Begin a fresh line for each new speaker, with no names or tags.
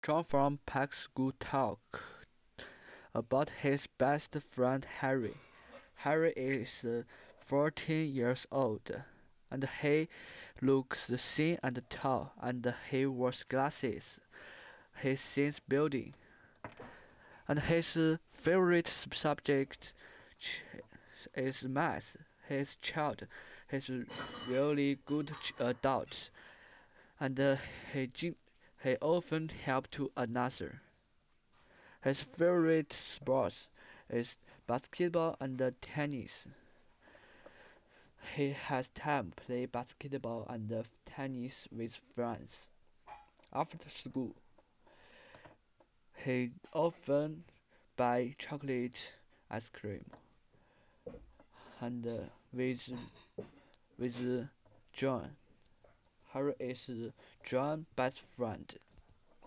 John from Pack School talk about his best friend Harry. Harry is 14 years old, and he looks thin and tall, and he wears glasses. He sings building, and his favorite subject is math. His child is really good adult, and he often help to another. His favorite sports is basketball and tennis. He has time play basketball and tennis with friends. After school, he often buy chocolate ice cream and with John. Harry is John's best friend.